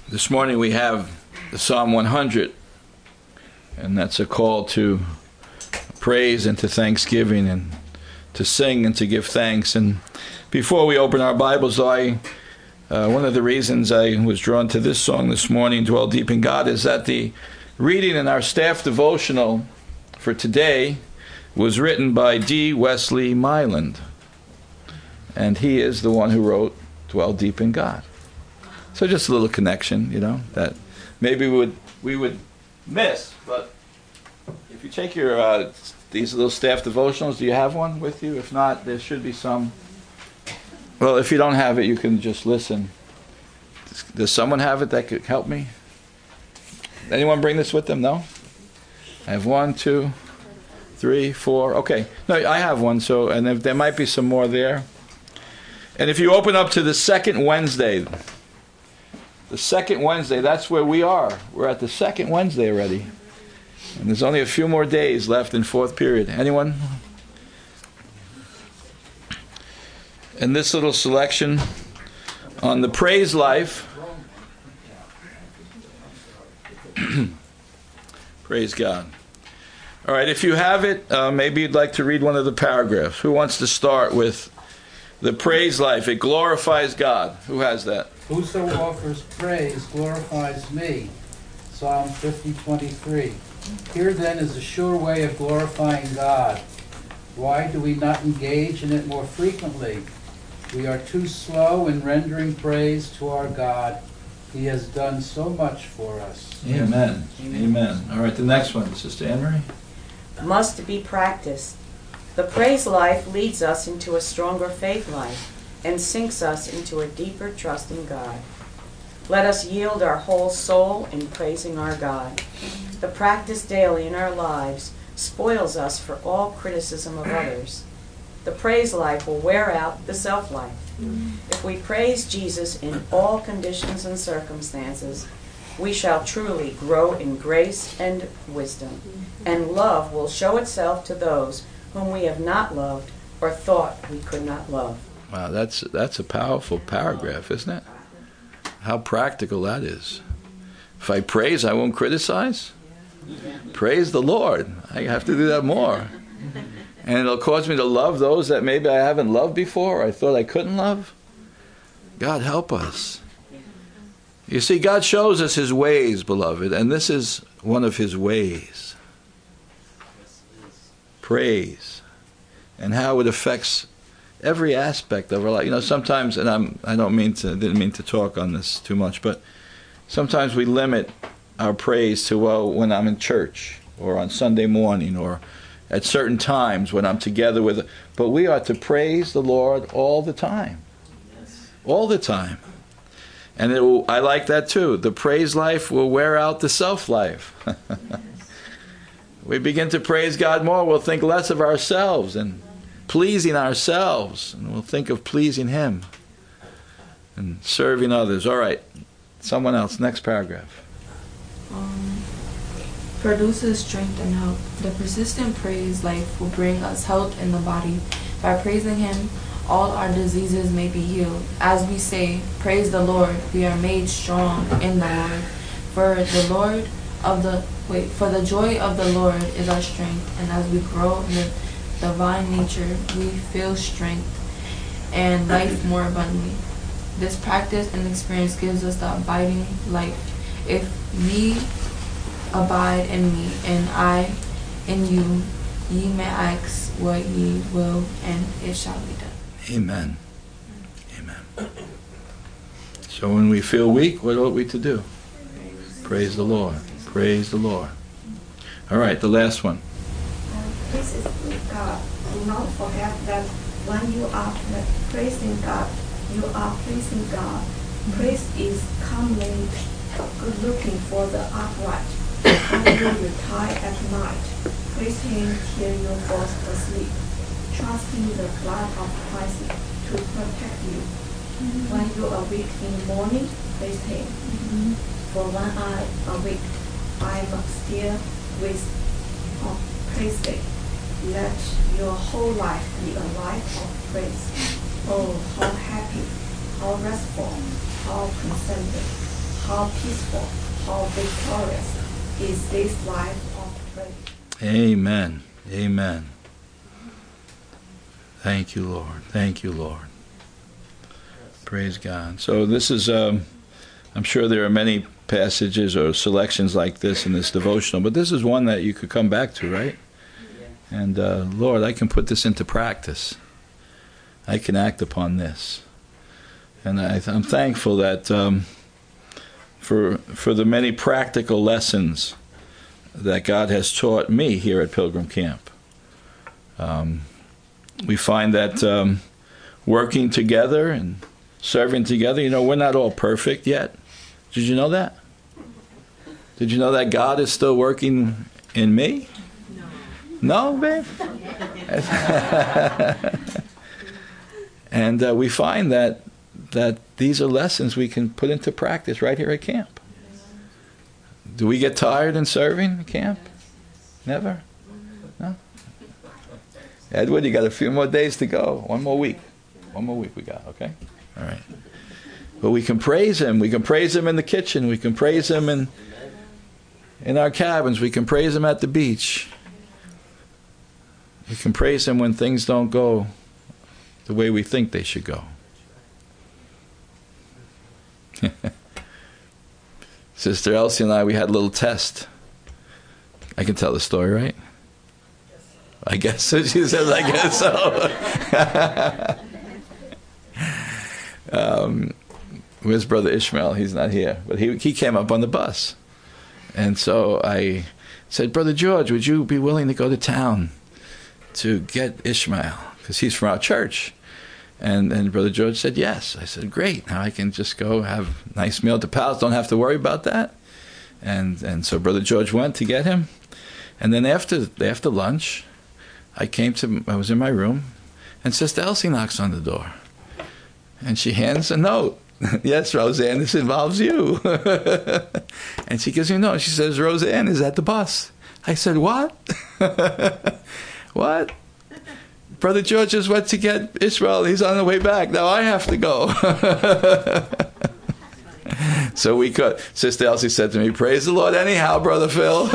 This morning we have the Psalm 100, and that's a call to praise and to thanksgiving and to sing and to give thanks. And before we open our Bibles, though, one of the reasons I was drawn to this song this morning, Dwell Deep in God, is that the reading in our staff devotional for today was written by D. Wesley Myland, and he is the one who wrote Dwell Deep in God. So just a little connection, that maybe we would miss. But if you take your these little staff devotionals, do you have one with you? If not, there should be some. Well, if you don't have it, you can just listen. Does someone have it that could help me? Anyone bring this with them? No? I have 1, 2, 3, 4. Okay. No, I have one. So, and if there might be some more there. And if you open up to the second Wednesday, that's where we are. We're at the second Wednesday already. And there's only a few more days left in fourth period. Anyone? And this little selection on the praise life. Praise God. All right, if you have it, maybe you'd like to read one of the paragraphs. Who wants to start with the praise life? It glorifies God. Who has that? Whoso offers praise glorifies me. Psalm 50:23. Here then is a sure way of glorifying God. Why do we not engage in it more frequently? We are too slow in rendering praise to our God. He has done so much for us. Amen. Amen. All right, the next one, Sister Anne-Marie. Must be practiced. The praise life leads us into a stronger faith life and sinks us into a deeper trust in God. Let us yield our whole soul in praising our God. The practice daily in our lives spoils us for all criticism of others. The praise life will wear out the self-life. If we praise Jesus in all conditions and circumstances, we shall truly grow in grace and wisdom, and love will show itself to those whom we have not loved or thought we could not love. Wow, that's a powerful paragraph, isn't it? How practical that is. If I praise, I won't criticize. Praise the Lord. I have to do that more. And it'll cause me to love those that maybe I haven't loved before or I thought I couldn't love. God help us. You see, God shows us His ways, beloved, and this is one of His ways. Praise. And how it affects every aspect of our life. Sometimes, and I didn't mean to talk on this too much, but sometimes we limit our praise to, when I'm in church or on Sunday morning or at certain times when I'm together with, but we are to praise the Lord all the time. All the time. And I like that too. The praise life will wear out the self-life. We begin to praise God more, we'll think less of ourselves and pleasing ourselves, and we'll think of pleasing Him and serving others. All right, someone else, next paragraph. Produces strength and health. The persistent praise life will bring us health in the body. By praising Him, all our diseases may be healed. As we say, praise the Lord, we are made strong in the Lord. For the joy of the Lord is our strength, and as we grow in the divine nature, we feel strength and life more abundantly. This practice and experience gives us the abiding life. If ye abide in me, and I in you, ye may ask what ye will, and it shall be done. Amen. Amen. So when we feel weak, what ought we to do? Praise the Lord. Praise the Lord. All right, the last one. Praise is with God. Do not forget that when you are praising God, you are pleasing God. Praise is commonly good looking for the upright. When you retire at night, praise Him till you fall asleep, trusting the blood of Christ to protect you. When you awake in the morning, praise Him. For when I awake, I am still with praise Him. Let your whole life be a life of praise. Oh, how happy, how restful, how contented, how peaceful, how victorious is this life of praise. Amen. Amen. Thank you, Lord. Thank you, Lord. Praise God. So this is, I'm sure there are many passages or selections like this in this devotional, but this is one that you could come back to, right? And Lord, I can put this into practice. I can act upon this. And I'm thankful that for the many practical lessons that God has taught me here at Pilgrim Camp. We find that working together and serving together, we're not all perfect yet. Did you know that? Did you know that God is still working in me? No, babe? And we find that these are lessons we can put into practice right here at camp. Do we get tired in serving at camp? Never? No? Edward, you got a few more days to go. One more week we got, okay? All right. But we can praise Him. We can praise Him in the kitchen. We can praise Him in our cabins. We can praise Him at the beach. We can praise Him when things don't go the way we think they should go. Sister Elsie and I, we had a little test. I can tell the story, right? I guess so. She says, I guess so. Where's Brother Ishmael? He's not here. But he came up on the bus. And so I said, Brother George, would you be willing to go to town to get Ishmael? Because he's from our church. And Brother George said, yes. I said, great. Now I can just go have a nice meal at the palace. Don't have to worry about that. And so Brother George went to get him. And then after lunch, I was in my room, and Sister Elsie knocks on the door. And she hands a note. Yes, Roseanne, this involves you. And she gives me a note. She says, Roseanne is at the bus. I said, what? What? Brother George just went to get Ishmael. He's on the way back. Now I have to go. So we could. Sister Elsie said to me, praise the Lord anyhow, Brother Phil.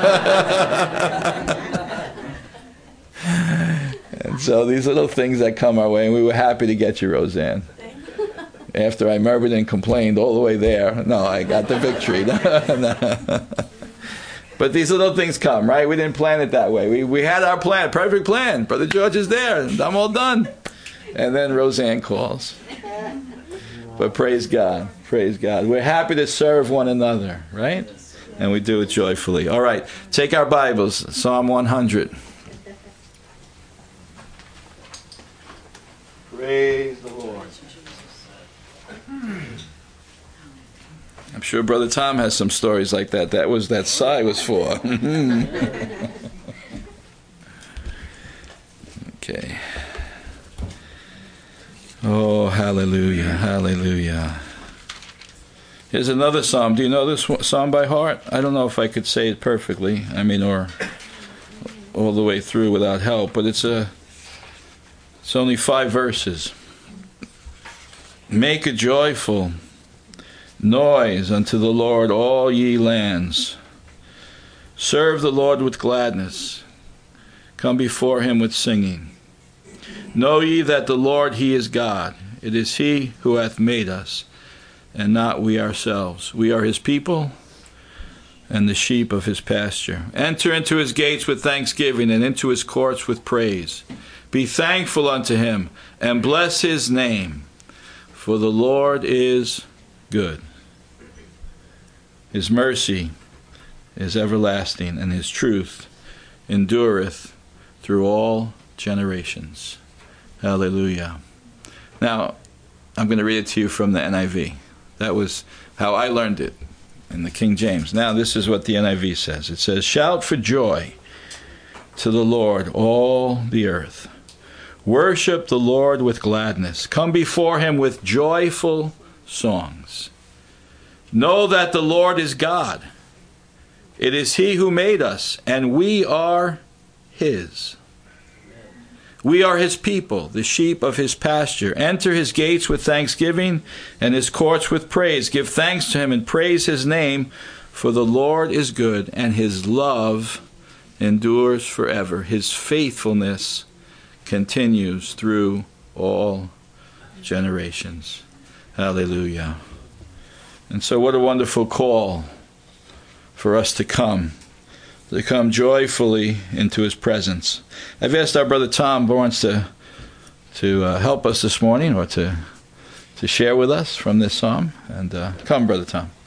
And so these little things that come our way, and we were happy to get you, Roseanne. After I murmured and complained all the way there, no, I got the victory. No. But these little things come, right? We didn't plan it that way. We had our plan, perfect plan. Brother George is there, and I'm all done. And then Roseanne calls. But praise God, praise God. We're happy to serve one another, right? And we do it joyfully. All right, take our Bibles, Psalm 100. Praise the Lord. I'm sure Brother Tom has some stories like that. That was that sigh was for. Okay. Oh, hallelujah, hallelujah. Here's another psalm. Do you know this psalm by heart? I don't know if I could say it perfectly. Or all the way through without help. But it's only 5 verses. Make a joyful noise unto the Lord, all ye lands. Serve the Lord with gladness. Come before Him with singing. Know ye that the Lord, He is God. It is He who hath made us, and not we ourselves. We are His people, and the sheep of His pasture. Enter into His gates with thanksgiving, and into His courts with praise. Be thankful unto Him, and bless His name. For the Lord is good. His mercy is everlasting, and His truth endureth through all generations. Hallelujah. Now, I'm going to read it to you from the NIV. That was how I learned it in the King James. Now, this is what the NIV says. It says, shout for joy to the Lord, all the earth. Worship the Lord with gladness. Come before Him with joyful songs. Know that the Lord is God. It is He who made us, and we are His. We are his people, the sheep of his pasture. Enter his gates with thanksgiving and his courts with praise. Give thanks to him and praise his name, for the Lord is good, and his love endures forever. His faithfulness continues through all generations. Hallelujah. And so what a wonderful call for us to come joyfully into his presence. I've asked our brother Tom Barnes to help us this morning, or to share with us from this psalm. And come, Brother Tom.